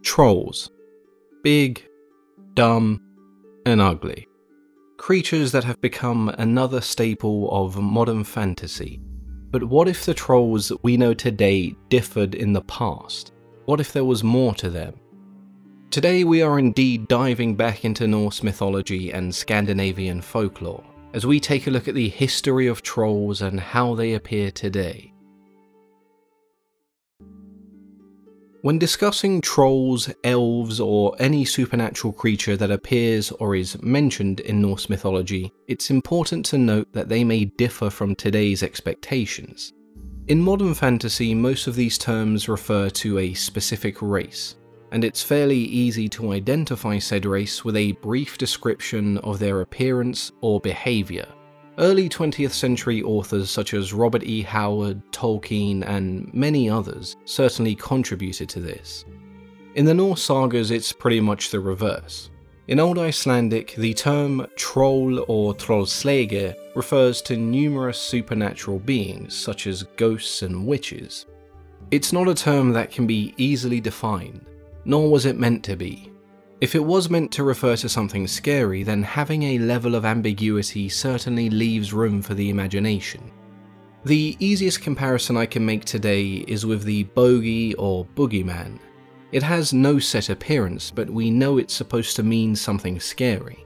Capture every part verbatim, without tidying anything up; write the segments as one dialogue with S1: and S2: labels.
S1: Trolls. Big, dumb, and ugly. Creatures that have become another staple of modern fantasy. But what if the trolls we know today differed in the past? What if there was more to them? Today we are indeed diving back into Norse mythology and Scandinavian folklore, as we take a look at the history of trolls and how they appear today. When discussing trolls, elves, or any supernatural creature that appears or is mentioned in Norse mythology, it's important to note that they may differ from today's expectations. In modern fantasy, most of these terms refer to a specific race, and it's fairly easy to identify said race with a brief description of their appearance or behaviour. Early twentieth century authors such as Robert E. Howard, Tolkien, and many others certainly contributed to this. In the Norse sagas, it's pretty much the reverse. In Old Icelandic, the term troll or trollsleger refers to numerous supernatural beings such as ghosts and witches. It's not a term that can be easily defined, nor was it meant to be. If it was meant to refer to something scary, then having a level of ambiguity certainly leaves room for the imagination. The easiest comparison I can make today is with the bogey or boogeyman. It has no set appearance, but we know it's supposed to mean something scary.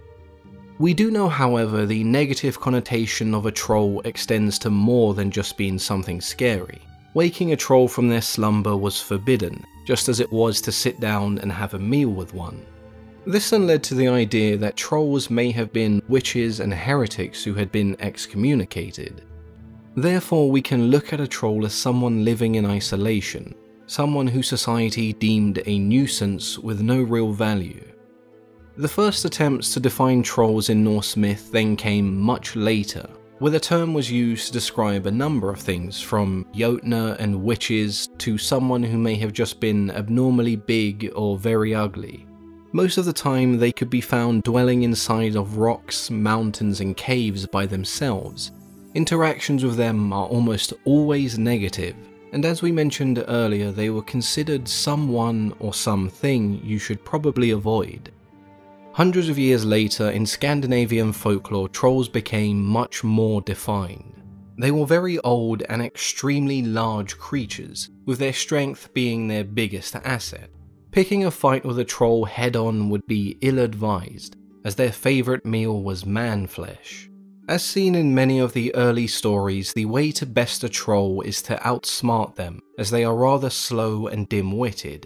S1: We do know, however, the negative connotation of a troll extends to more than just being something scary. Waking a troll from their slumber was forbidden, just as it was to sit down and have a meal with one. This then led to the idea that trolls may have been witches and heretics who had been excommunicated. Therefore, we can look at a troll as someone living in isolation, someone who society deemed a nuisance with no real value. The first attempts to define trolls in Norse myth then came much later, where the term was used to describe a number of things from Jotnar and witches to someone who may have just been abnormally big or very ugly. Most of the time they could be found dwelling inside of rocks, mountains and caves by themselves. Interactions with them are almost always negative, and as we mentioned earlier, they were considered someone or something you should probably avoid. Hundreds of years later, in Scandinavian folklore, trolls became much more defined. They were very old and extremely large creatures, with their strength being their biggest asset. Picking a fight with a troll head-on would be ill-advised, as their favourite meal was man-flesh. As seen in many of the early stories, the way to best a troll is to outsmart them, as they are rather slow and dim-witted.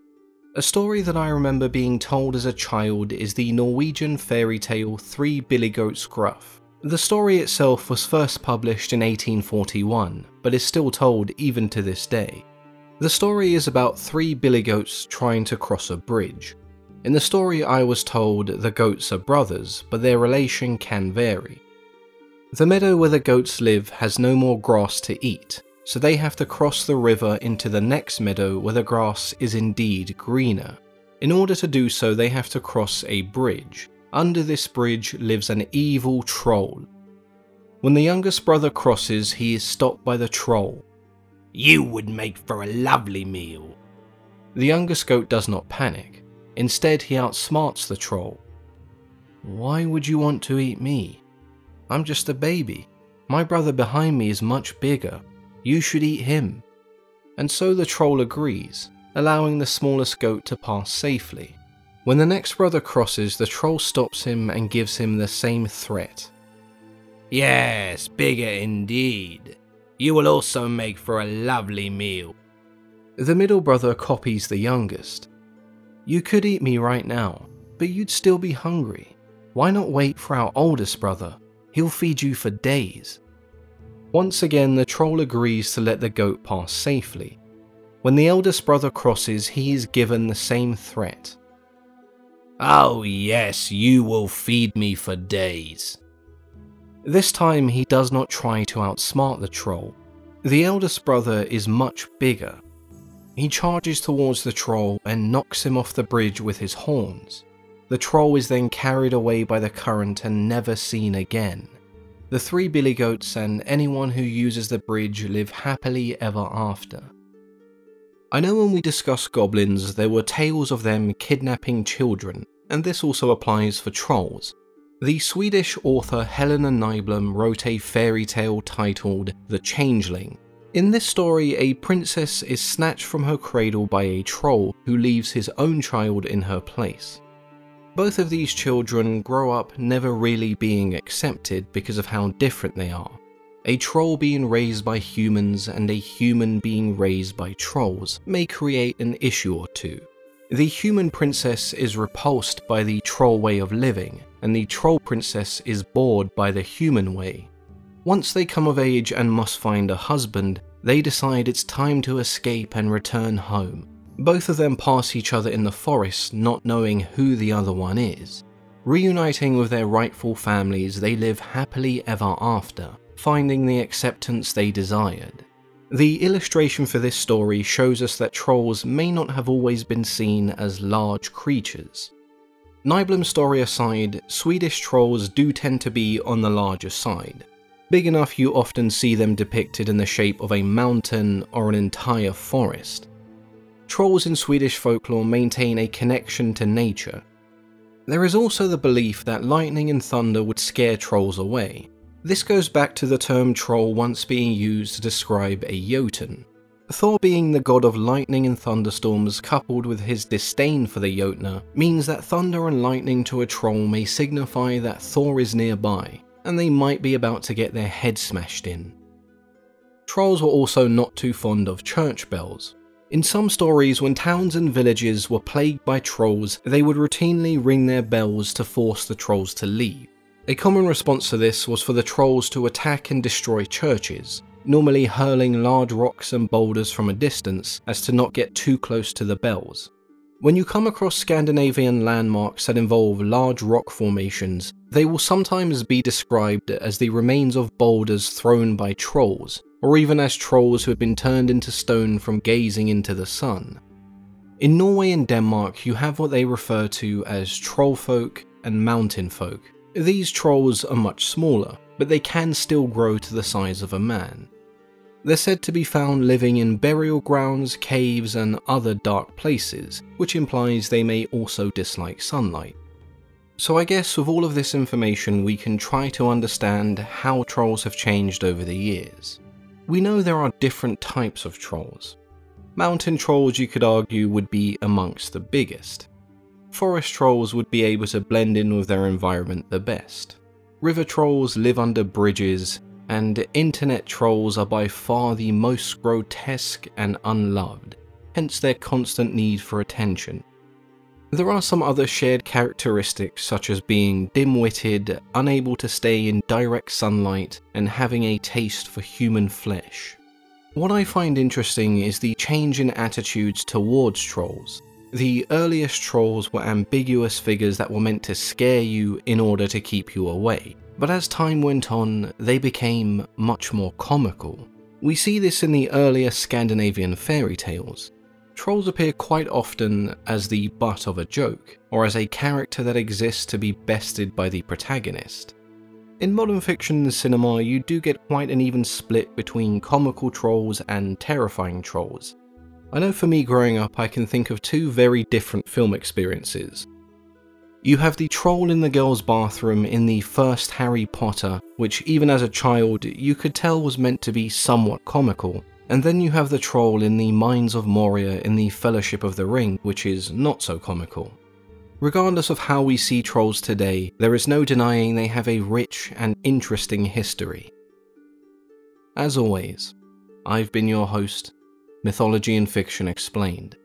S1: A story that I remember being told as a child is the Norwegian fairy tale Three Billy Goats Gruff. The story itself was first published in eighteen forty-one, but is still told even to this day. The story is about three billy goats trying to cross a bridge. In the story I was told the goats are brothers, but their relation can vary. The meadow where the goats live has no more grass to eat, so they have to cross the river into the next meadow where the grass is indeed greener. In order to do so, they have to cross a bridge. Under this bridge lives an evil troll. When the youngest brother crosses, he is stopped by the troll. "You would make for a lovely meal." The youngest goat does not panic. Instead, he outsmarts the troll. "Why would you want to eat me? I'm just a baby. My brother behind me is much bigger. You should eat him." And so the troll agrees, allowing the smallest goat to pass safely. When the next brother crosses, the troll stops him and gives him the same threat. "Yes, bigger indeed. You will also make for a lovely meal." The middle brother copies the youngest. "You could eat me right now, but you'd still be hungry. Why not wait for our oldest brother? He'll feed you for days." Once again, the troll agrees to let the goat pass safely. When the eldest brother crosses, he is given the same threat. "Oh yes, you will feed me for days." This time he does not try to outsmart the troll. The eldest brother is much bigger. He charges towards the troll and knocks him off the bridge with his horns. The troll is then carried away by the current and never seen again. The three billy goats and anyone who uses the bridge live happily ever after. I know when we discuss goblins, there were tales of them kidnapping children, and this also applies for trolls. The Swedish author Helena Nyblom wrote a fairy tale titled The Changeling. In this story, a princess is snatched from her cradle by a troll who leaves his own child in her place. Both of these children grow up never really being accepted because of how different they are. A troll being raised by humans and a human being raised by trolls may create an issue or two. The human princess is repulsed by the troll way of living, and the troll princess is bored by the human way. Once they come of age and must find a husband, they decide it's time to escape and return home. Both of them pass each other in the forest, not knowing who the other one is. Reuniting with their rightful families, they live happily ever after, finding the acceptance they desired. The illustration for this story shows us that trolls may not have always been seen as large creatures. Nyblom's story aside, Swedish trolls do tend to be on the larger side. Big enough you often see them depicted in the shape of a mountain or an entire forest. Trolls in Swedish folklore maintain a connection to nature. There is also the belief that lightning and thunder would scare trolls away. This goes back to the term troll once being used to describe a Jotun. Thor being the god of lightning and thunderstorms coupled with his disdain for the Jotnar means that thunder and lightning to a troll may signify that Thor is nearby, and they might be about to get their head smashed in. Trolls were also not too fond of church bells. In some stories, when towns and villages were plagued by trolls, they would routinely ring their bells to force the trolls to leave. A common response to this was for the trolls to attack and destroy churches, normally hurling large rocks and boulders from a distance as to not get too close to the bells. When you come across Scandinavian landmarks that involve large rock formations, they will sometimes be described as the remains of boulders thrown by trolls, or even as trolls who had been turned into stone from gazing into the sun. In Norway and Denmark, you have what they refer to as trollfolk and mountain folk. These trolls are much smaller, but they can still grow to the size of a man. They're said to be found living in burial grounds, caves, and other dark places, which implies they may also dislike sunlight. So I guess with all of this information we can try to understand how trolls have changed over the years. We know there are different types of trolls. Mountain trolls, you could argue, would be amongst the biggest. Forest trolls would be able to blend in with their environment the best. River trolls live under bridges, and internet trolls are by far the most grotesque and unloved, hence their constant need for attention. There are some other shared characteristics such as being dim-witted, unable to stay in direct sunlight, and having a taste for human flesh. What I find interesting is the change in attitudes towards trolls. The earliest trolls were ambiguous figures that were meant to scare you in order to keep you away, but as time went on, they became much more comical. We see this in the earlier Scandinavian fairy tales. Trolls appear quite often as the butt of a joke, or as a character that exists to be bested by the protagonist. In modern fiction and cinema, you do get quite an even split between comical trolls and terrifying trolls. I know for me growing up, I can think of two very different film experiences. You have the troll in the girl's bathroom in the first Harry Potter, which even as a child you could tell was meant to be somewhat comical, and then you have the troll in the Mines of Moria in the Fellowship of the Ring, which is not so comical. Regardless of how we see trolls today, there is no denying they have a rich and interesting history. As always, I've been your host, Mythology and Fiction Explained.